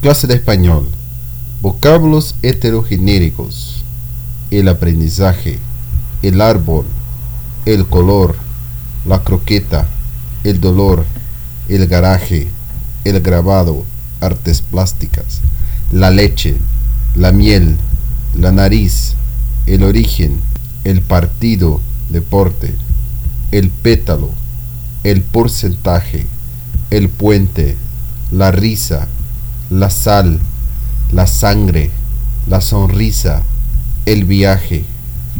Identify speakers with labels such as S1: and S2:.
S1: Clase de español. Vocablos heterogenéricos. El aprendizaje. El árbol. El color. La croqueta. El dolor. El garaje. El grabado. Artes plásticas. La leche. La miel. La nariz. El origen. El partido. Deporte. El pétalo. El porcentaje. El puente. La risa. La sal, la sangre, la sonrisa, el viaje.